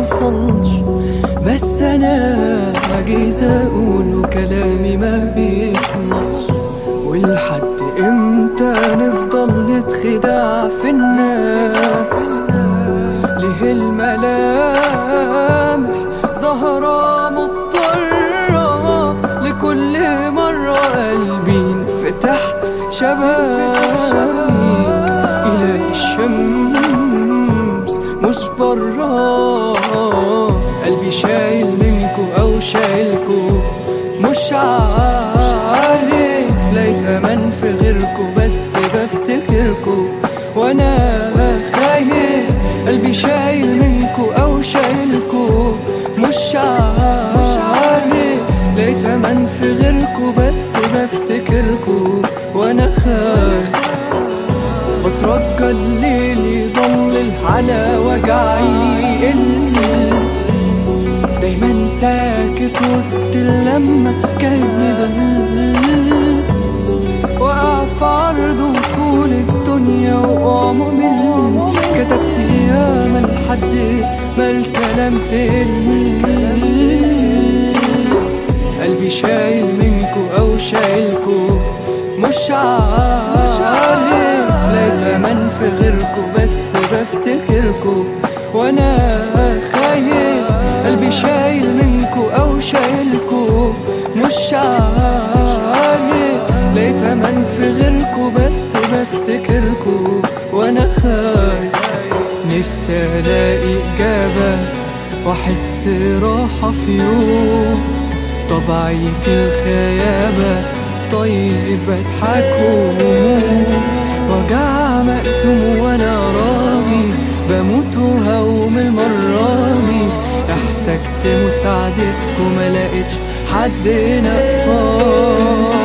بيوصلش، بس انا عاجز اقول وكلامي ما بيخلص. ولحد امتى نفضل نتخدع في النفس؟ ليه الملامح ظاهرة مضطرة لكل مرة قلبي انفتح شبابيك إلى الشمس مش برا. قلبي شايل منكو أو شايلكو مش عارف، لقيت أمان في غيركو بس بفتكركو وأنا خايف. قلبي شايل منكو أو شايلكو مش عارف، لقيت أمان في غيركو بس بفتكركو وأنا خايف. بترجى الليل يضلل على وجعي، دايما ساكت وسط اللمة كأني ضل وقع في عرضه طول الدنيا وقع مؤمن. كتبت ياما لحد ما الكلام تقل. قلبي شايل منكو أو شايلكو مش عارف، لقيت أمان في غيركو بس بفتكركو وأنا خايف. قلبي شايل منكو أو شايلكو مش عارف، لقيت أمان في غيركو بس بفتكركو وأنا خايف. نفسي ألاقي إجابة وأحس راحة في يوم، طبعي في الخيابة طيب بضحك وهموم. وجع مقسوم وأنا راضي بموت وهوم المرة دي. احتجت مساعدتكم ملقتش حد ناقصاني.